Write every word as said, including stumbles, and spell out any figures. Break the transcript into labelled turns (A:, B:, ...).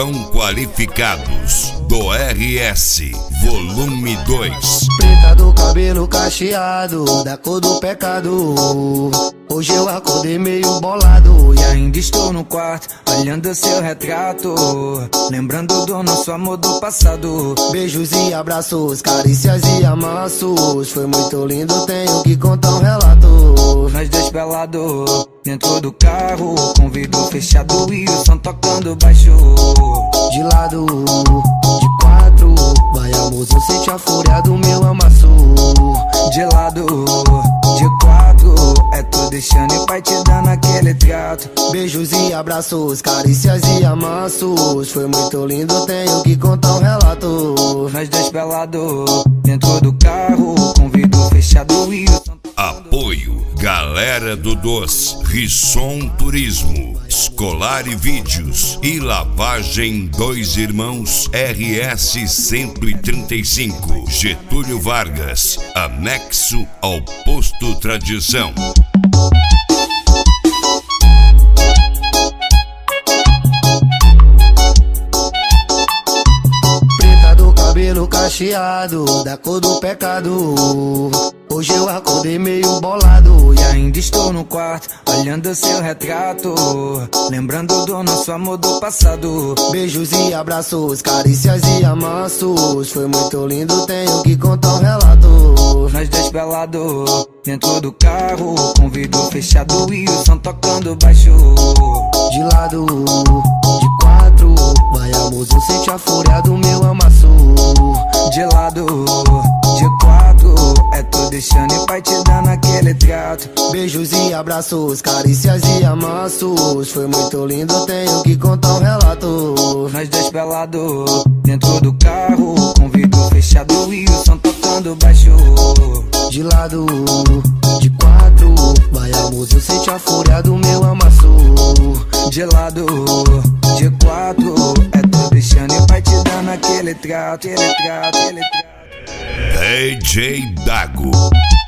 A: Serão Qualificados do R S, volume dois.
B: Preta do cabelo cacheado, da cor do pecado. Hoje eu acordei meio bolado e ainda estou no quarto, olhando seu retrato, lembrando do nosso amor do passado. Beijos e abraços, carícias e amassos, foi muito lindo, tenho que contar um relato. Nós dois pelados, dentro do carro, com vidro fechado e o som tocando baixo. De lado, de quatro, vai amorzinho, sente a fúria do meu amasso. De lado, de quatro, é tu deixando e pai te dando aquele trato. Beijos e abraços, carícias e amassos, foi muito lindo, tenho que contar um relato. Nós dois pelados, dentro do carro, com vidro fechado e o som.
A: Apoio Galera do Doce, Risson Turismo, Escolar e Vídeos e Lavagem Dois Irmãos R S cento e trinta e cinco, Getúlio Vargas, anexo ao Posto Tradição.
B: Preta do cabelo cacheado, da cor do pecado. Hoje eu acordei meio bolado e ainda estou no quarto, olhando seu retrato, lembrando do nosso amor do passado. Beijos e abraços, carícias e amassos, foi muito lindo, tenho que contar um relato. Nós dois pelados, dentro do carro, com vidro fechado e o som tocando baixo. De lado, de quatro, vai amorzinho, sente a fúria do meu amasso. De lado, de quatro, é tu deixando e pai te dando aquele trato. Beijos e abraços, carícias e amassos, foi muito lindo, tenho que contar um relato. Nós dois pelados, dentro do carro, com vidro fechado e o som tocando baixo. De lado, de quatro, vai amorzinho, sente a fúria do meu amasso. De lado, de quatro, é tu deixando e pai te dando aquele trato, aquele trato, aquele trato.
A: D J Dago.